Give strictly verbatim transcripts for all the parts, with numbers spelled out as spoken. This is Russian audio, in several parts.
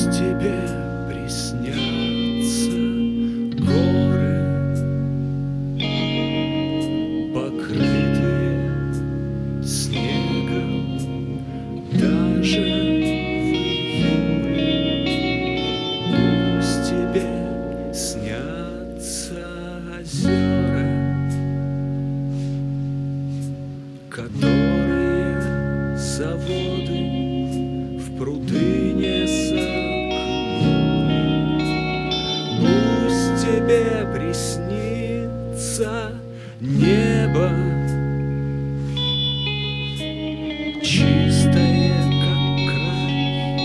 Пусть тебе приснятся горы, покрытые снегом, даже в июле. Пусть тебе снятся озера, которые заводы в пруды не согнули. Пусть тебе приснится небо, чистое, как край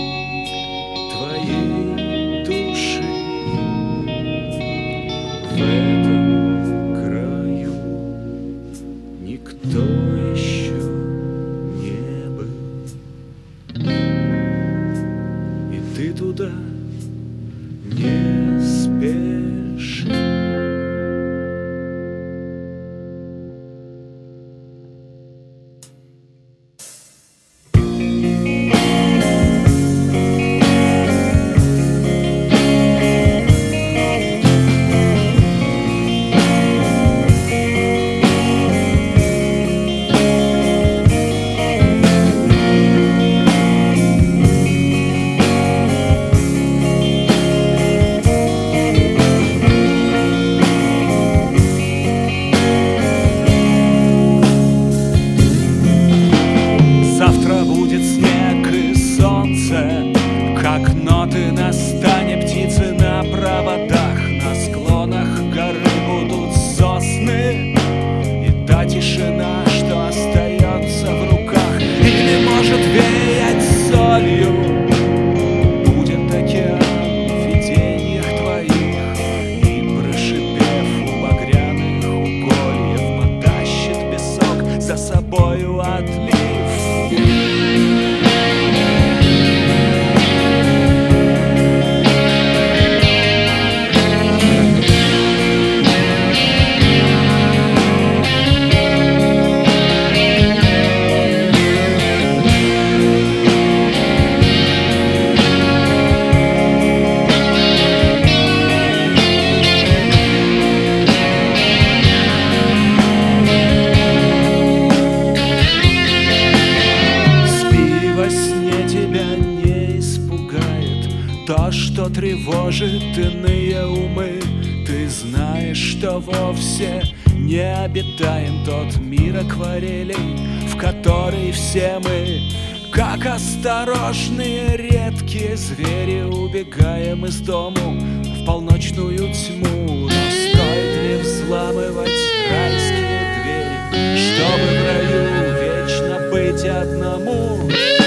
твоей души. В этом краю никто еще не был, и ты туда не спеши. Как ноты на стане птицы на проводах, на склонах горы будут сосны, и та тишина, что остается в руках или может веять солью, будет океан в видениях твоих, и, прошипев у багряных угольев, потащит песок за собою отлив. То, что тревожит иные умы, ты знаешь, что вовсе не обитаем тот мир акварелей, в который все мы, как осторожные редкие звери, убегаем из дому в полночную тьму. Но стоит ли взламывать райские двери, чтобы в раю вечно быть одному?